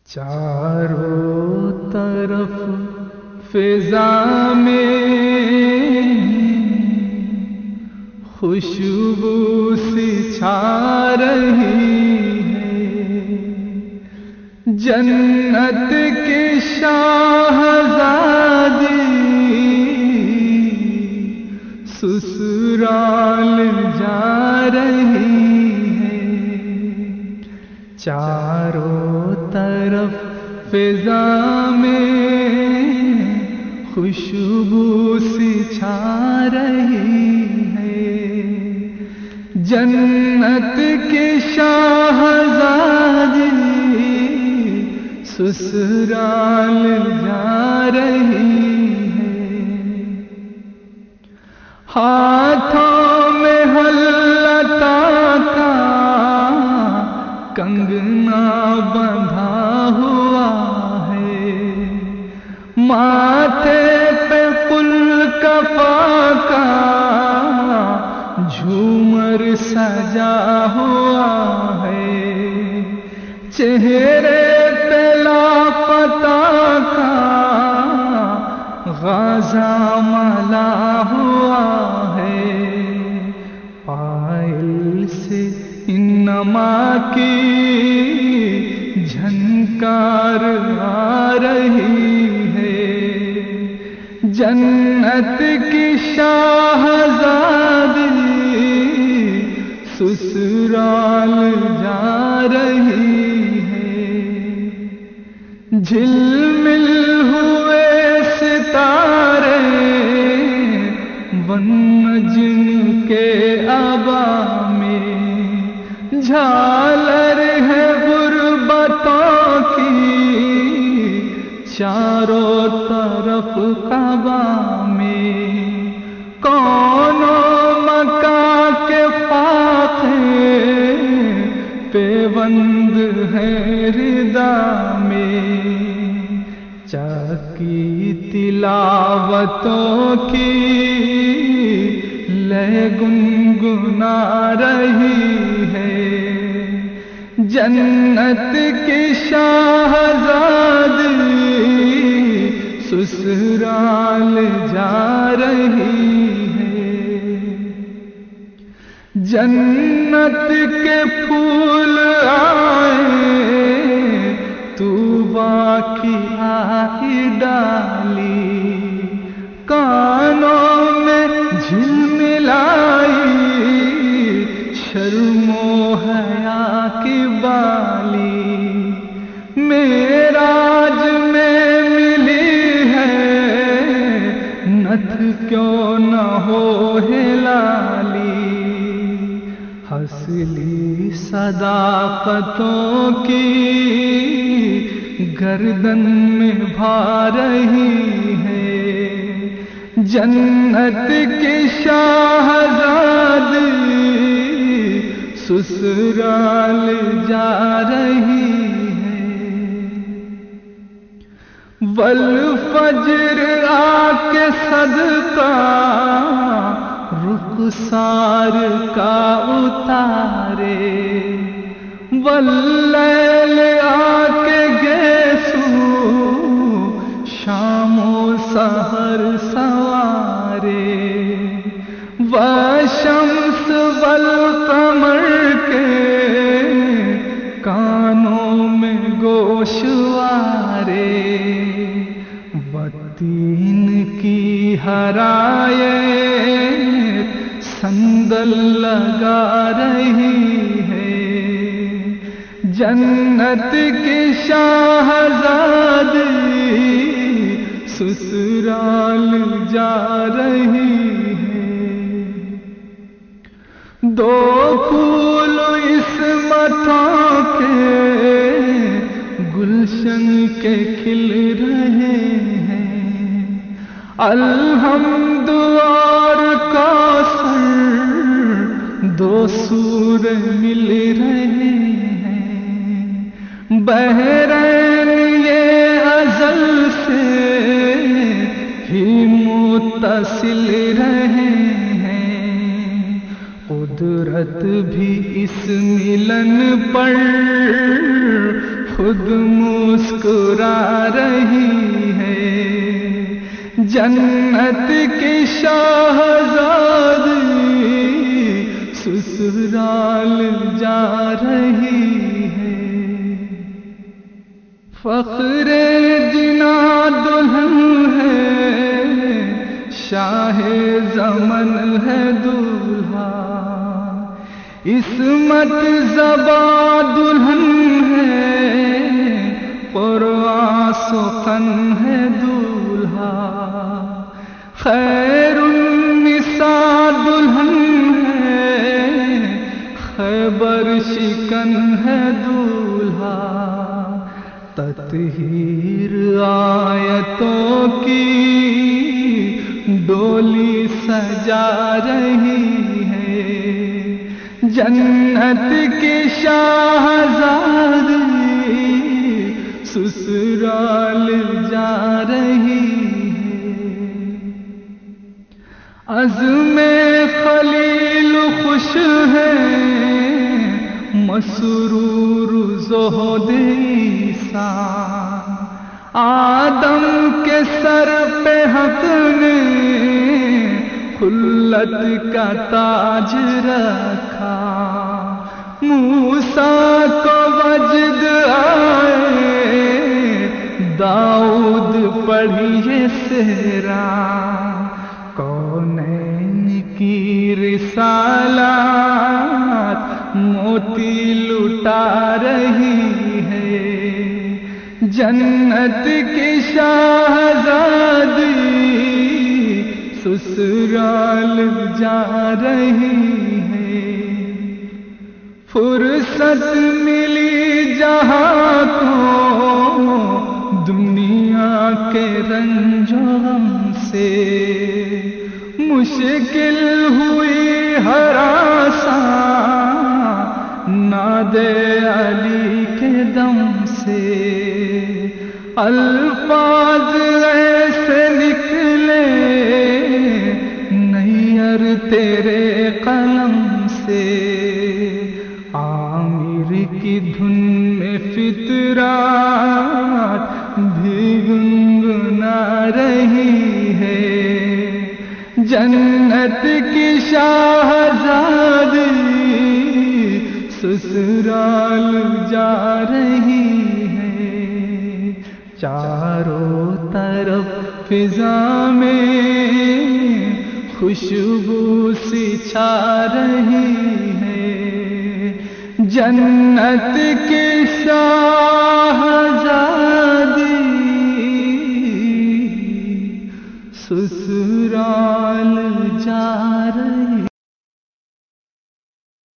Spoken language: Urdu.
چاروں طرف فضا میں خوشبو سی چھا رہی ہے، جنت کی شاہزادی سسرال جا رہی ہے۔ چاروں طرف فضا میں خوشبو سی چھا رہی ہے، جنت کی شاہزادی سسرال جا رہی ہے۔ ہاتھوں میں حلتا کا کنگنا بندھا ہوا ہے، ماتھے پہ قلقفا کا جھومر سجا ہوا ہے، چہرے پہ لاپتہ کا غازہ ملا ہوا ہے، پائل سے انما کی جھنکار آ رہی ہے، جنت کی شاہزادی سسرال جا رہی ہے۔ جھلمل ہوئے ستارے والنجم کے عبا میں، جھالر ہے غربتوں کی چاروں طرف کعبہ میں، کونوں مکہ کے فاقے پیوند ہے ردا میں، چاکی تلاوتوں کی لے گنگنا رہی ہے، جنت کی شاہزادی سسرال جا رہی ہے۔ جنت کے پھول آئے طوبیٰ کی آئی ڈالی، کانوں میں جھلملائی شرم و حیا کی بالی، معراج میں ملی ہے نتھ کیوں نہ ہو ہلالی، حسلی صداقتوں کی گردن میں بھا رہی ہے، جنت کی شاہزادی سسرال جا رہی ہے۔ والفجر آ کے صدقہ رخسار کا اتارے، واللیل آ کے گیسو شام و سحر سوارے، والشمس والقمر کے کانوں میں گوشوارے، والتین کی حرایت سندل لگا رہی ہے، جنت کی شاہزادی سسرال جا رہی ہے۔ دو پھول عصمتوں کے گلشن کے کھل رہے ہیں، الحمد اور کوثر دو سور مل رہے ہیں، بحرین یہ ازل سے ہی متصل رہے ہیں، قدرت بھی اس ملن پر خود مسکرا رہی ہے، جنت کی شہزادی سسرال جا رہی ہے۔ فخر جنا دلہن ہے، شاہ زمن ہے دولہا، عصمت زبا دلہن ہے، قرآن سخن ہے دولہا، خیر النساء دلہن ہے، خیبر شکن ہے دولہا، تطہیر آیتوں کی ڈولی سجا رہی ہے، جنت کی شہزادی سسرال جا رہی ہے۔ عزم خلیل خوش ہے، مسرور زہد عیسیٰ، آدم کے سر پہ حق نے خلت کا تاج رکھا، موسیٰ کو وجد آئے، داؤد پڑھیے سیرا، کونین کی رسالات موتی لٹا رہی ہے، جنت کی شہزادی سسرال جا رہی ہے۔ فرصت ملی جہاں کو دنیا کے رنج و غم سے، مشکل ہوئی ہر آساں ناد علی کے دم سے، الفاظ ایسے نکلے نیر تیرے قلم سے، عامر کی دھن میں فطرات بھی گنگنا رہی ہے، جنت کی شہزادی سسرال جا رہی ہے، چاروں طرف فضا میں خوشبو سی چھا رہی ہے، جنت کی شہزادی سسرال جا